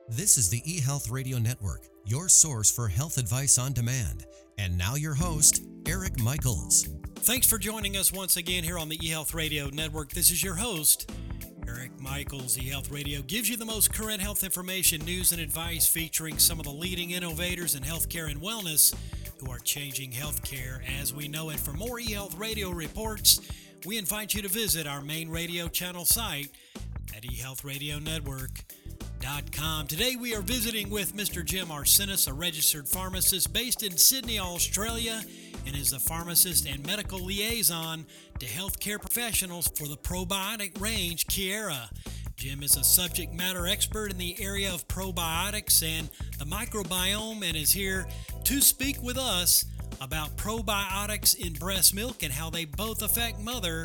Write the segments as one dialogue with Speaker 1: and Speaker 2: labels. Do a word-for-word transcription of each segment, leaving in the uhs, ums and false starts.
Speaker 1: This is the eHealth Radio Network, your source for health advice on demand. And now your host, Eric Michaels.
Speaker 2: Thanks for joining us once again here on the eHealth Radio Network. This is your host, Eric Michaels. eHealth Radio gives you the most current health information, news, and advice featuring some of the leading innovators in healthcare and wellness who are changing healthcare as we know it. For more eHealth Radio reports, we invite you to visit our main radio channel site at e health radio network dot com. Today we are visiting with Mister Jim Arsenis, a registered pharmacist based in Sydney, Australia, and is a pharmacist and medical liaison to healthcare professionals for the probiotic range Kiera. Jim is a subject matter expert in the area of probiotics and the microbiome and is here to speak with us about probiotics in breast milk and how they both affect mother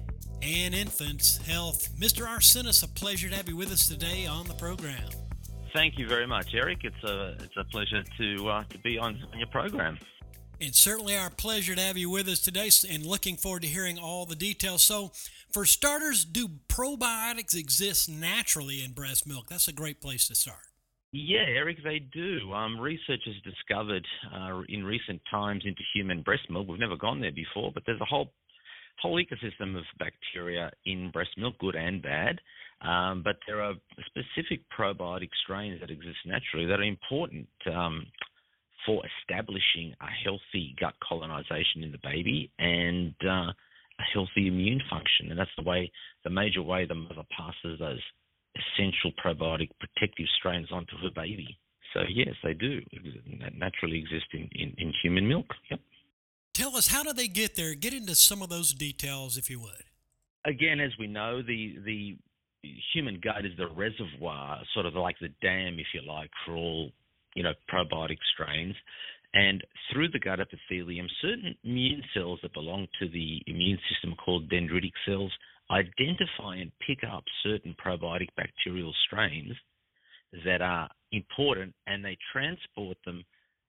Speaker 2: and infants' health. Mister Arsenis, a pleasure to have you with us today on the program.
Speaker 3: Thank you very much, Eric. It's a it's a pleasure to uh, to be on, on your program.
Speaker 2: It's certainly our pleasure to have you with us today and looking forward to hearing all the details. So, for starters, do probiotics exist naturally in breast milk? That's a great place to start.
Speaker 3: Yeah, Eric, they do. Um, research has discovered uh, in recent times into human breast milk, we've never gone there before, but there's a whole whole ecosystem of bacteria in breast milk, good and bad. Um, but there are specific probiotic strains that exist naturally that are important um, for establishing a healthy gut colonization in the baby and uh, a healthy immune function. And that's the way, the major way the mother passes those essential probiotic protective strains onto her baby. So yes, they do naturally exist in, in, in human milk. Yep.
Speaker 2: Tell us, how do they get there? Get into some of those details, if you would.
Speaker 3: Again, as we know, the the human gut is the reservoir, sort of like the dam, if you like, for all, you know, probiotic strains. And through the gut epithelium, certain immune cells that belong to the immune system called dendritic cells identify and pick up certain probiotic bacterial strains that are important, and they transport them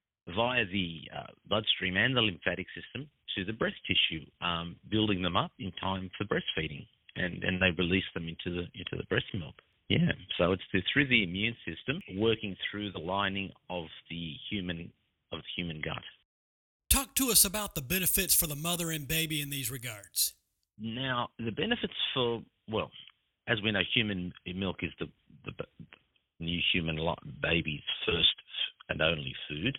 Speaker 3: via the uh, bloodstream and the lymphatic system to the breast tissue, um, building them up in time for breastfeeding, and then they release them into the into the breast milk. Yeah, so it's through, through the immune system working through the lining of the human of the human gut.
Speaker 2: Talk to us about the benefits for the mother and baby in these regards.
Speaker 3: Now, the benefits for, well, as we know, human milk is the, the new human baby's first and only food.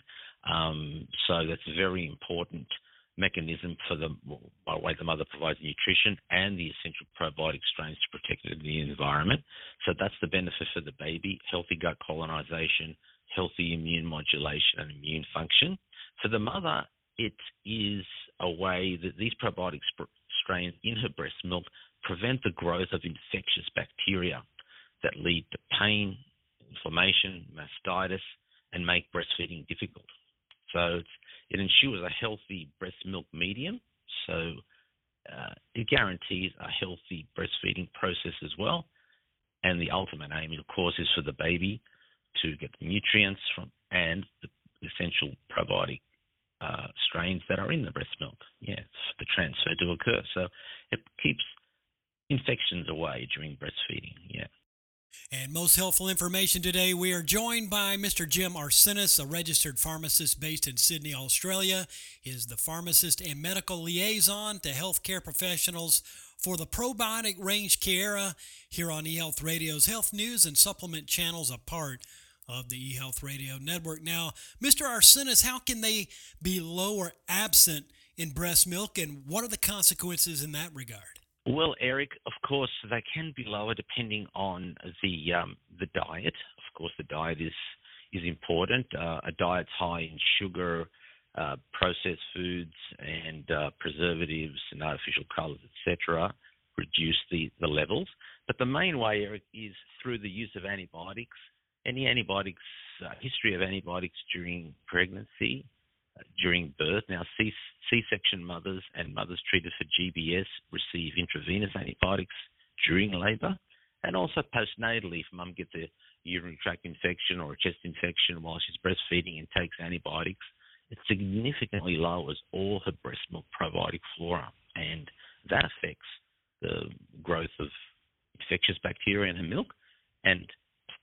Speaker 3: Um, so that's a very important mechanism for the, by the way the mother provides nutrition and the essential probiotic strains to protect it in the environment. So that's the benefit for the baby: healthy gut colonization, healthy immune modulation and immune function. For the mother, it is a way that these probiotic sp- strains in her breast milk prevent the growth of infectious bacteria that lead to pain, inflammation, mastitis, and make breastfeeding difficult. So it's, it ensures a healthy breast milk medium, so uh, it guarantees a healthy breastfeeding process as well. And the ultimate aim, of course, is for the baby to get the nutrients from and the essential probiotic uh, strains that are in the breast milk, yeah, for the transfer to occur. So it keeps infections away during breastfeeding, yeah.
Speaker 2: And most helpful information today, we are joined by Mister Jim Arsenis, a registered pharmacist based in Sydney, Australia. He is the pharmacist and medical liaison to healthcare professionals for the probiotic range Kiera here on eHealth Radio's Health News and Supplement channels, a part of the eHealth Radio Network. Now, Mister Arsenis, how can they be low or absent in breast milk, and what are the consequences in that regard?
Speaker 3: Well, Eric, of course, they can be lower depending on the um, the diet. Of course, the diet is is important. Uh, a diet's high in sugar, uh, processed foods, and uh, preservatives and artificial colours, et cetera, reduce the, the levels. But the main way, Eric, is through the use of antibiotics. Any antibiotics, uh, history of antibiotics during pregnancy, during birth. Now, C- C-section mothers and mothers treated for G B S receive intravenous antibiotics during labour, and also postnatally if mum gets a urinary tract infection or a chest infection while she's breastfeeding and takes antibiotics, it significantly lowers all her breast milk probiotic flora, and that affects the growth of infectious bacteria in her milk and, of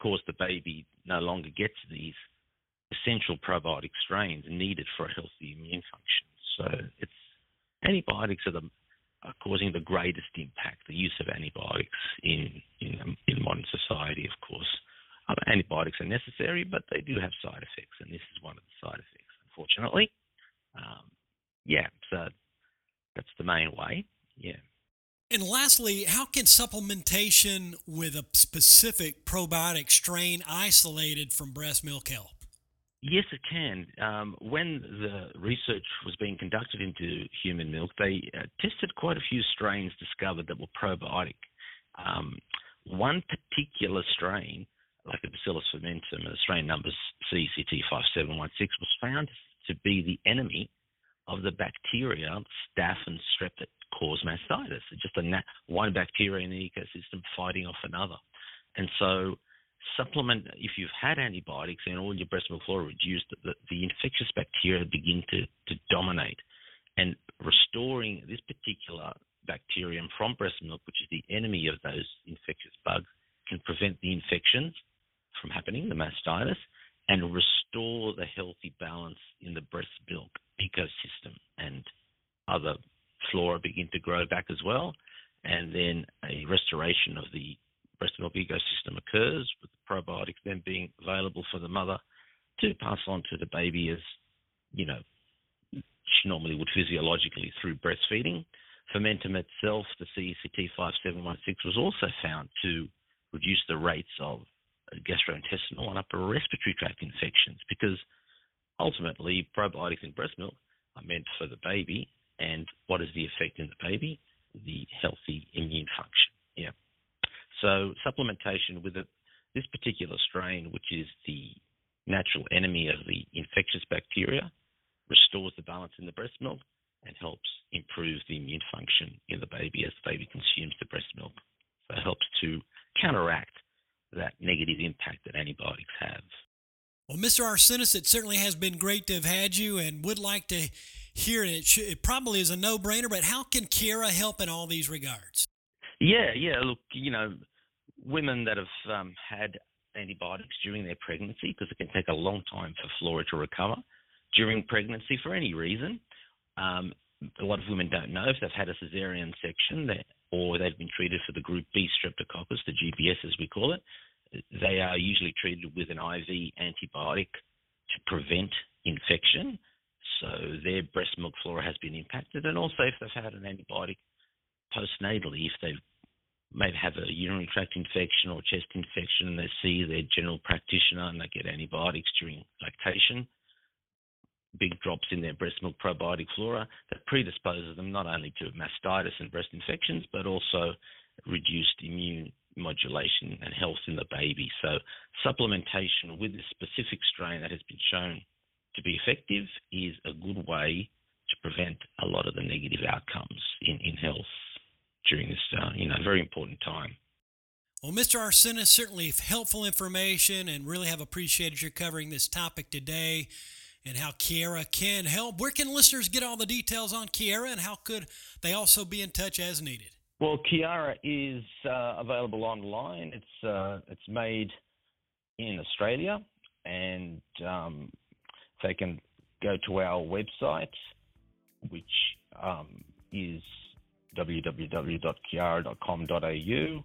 Speaker 3: course, the baby no longer gets these essential probiotic strains needed for a healthy immune function. So it's antibiotics are, the, are causing the greatest impact, the use of antibiotics in, in, in modern society, of course. Uh, antibiotics are necessary, but they do have side effects, and this is one of the side effects, unfortunately. Um, yeah, so that's the main way, yeah.
Speaker 2: And lastly, how can supplementation with a specific probiotic strain isolated from breast milk help?
Speaker 3: Yes, it can. Um, when the research was being conducted into human milk, they uh, tested quite a few strains discovered that were probiotic. Um, one particular strain, like the Bacillus fermentum, uh, strain number C C T five seven one six, was found to be the enemy of the bacteria, staph and strep, that cause mastitis. It's just a nat- one bacteria in the ecosystem fighting off another. And so supplement, if you've had antibiotics and all your breast milk flora reduced, the, the infectious bacteria begin to, to dominate. And restoring this particular bacterium from breast milk, which is the enemy of those infectious bugs, can prevent the infections from happening, the mastitis, and restore the healthy balance in the breast milk ecosystem, and other flora begin to grow back as well. And then a restoration of the breast milk ecosystem occurs, with the probiotics then being available for the mother to pass on to the baby as, you know, she normally would physiologically through breastfeeding. Fermentum itself, the C C T five seven one six, was also found to reduce the rates of gastrointestinal and upper respiratory tract infections, because ultimately probiotics in breast milk are meant for the baby. And what is the effect in the baby? The healthy immune function. Yeah. So supplementation with a, this particular strain, which is the natural enemy of the infectious bacteria, restores the balance in the breast milk and helps improve the immune function in the baby as the baby consumes the breast milk. So it helps to counteract that negative impact that antibiotics have.
Speaker 2: Well, Mister Arsenis, it certainly has been great to have had you, and would like to hear it. It, should, it probably is a no-brainer, but how can Kiera help in all these regards?
Speaker 3: Yeah, yeah. Look, you know, women that have um, had antibiotics during their pregnancy, because it can take a long time for flora to recover during pregnancy for any reason. Um, a lot of women don't know if they've had a cesarean section that, or they've been treated for the group B streptococcus, the G B S as we call it. They are usually treated with an I V antibiotic to prevent infection. So their breast milk flora has been impacted. And also if they've had an antibiotic postnatally, if they may have a urinary tract infection or chest infection and they see their general practitioner and they get antibiotics during lactation, big drops in their breast milk probiotic flora that predisposes them not only to mastitis and breast infections, but also reduced immune modulation and health in the baby. So supplementation with this specific strain that has been shown to be effective is a good way to prevent a lot of the negative outcomes in, in health during this, uh, you know, very important time.
Speaker 2: Well, Mister Arsenis, certainly helpful information, and really have appreciated your covering this topic today and how Kiera can help. Where can listeners get all the details on Kiera, and how could they also be in touch as needed?
Speaker 3: Well, Kiera is uh, available online. It's uh, it's made in Australia, and um, they can go to our website, which um, is w w w dot kiera dot com dot a u,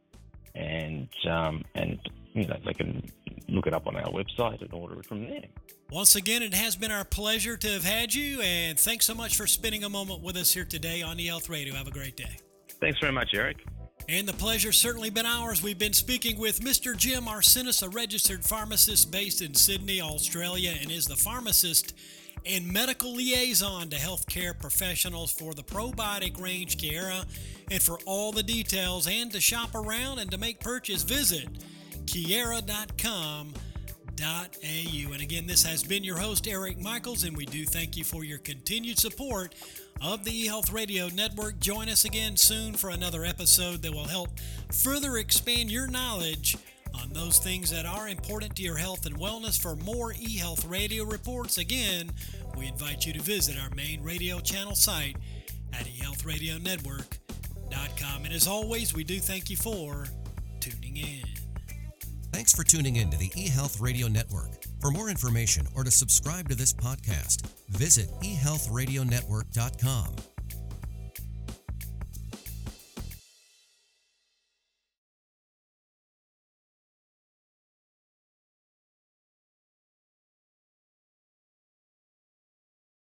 Speaker 3: and um, and you know they can look it up on our website and order it from there.
Speaker 2: Once again, it has been our pleasure to have had you, and thanks so much for spending a moment with us here today on eHealth Radio. Have a great day.
Speaker 3: Thanks very much, Eric.
Speaker 2: And the pleasure's certainly been ours. We've been speaking with Mister Jim Arsenis, a registered pharmacist based in Sydney, Australia, and is the pharmacist and medical liaison to healthcare professionals for the probiotic range Kiera. And for all the details and to shop around and to make purchase, visit kiera dot com dot a u. And again, this has been your host, Eric Michaels, and we do thank you for your continued support of the eHealth Radio Network. Join us again soon for another episode that will help further expand your knowledge on those things that are important to your health and wellness. For more eHealth Radio reports, again, we invite you to visit our main radio channel site at e health radio network dot com. And as always, we do thank you for tuning in.
Speaker 1: Thanks for tuning in to the eHealth Radio Network. For more information or to subscribe to this podcast, visit e health radio network dot com.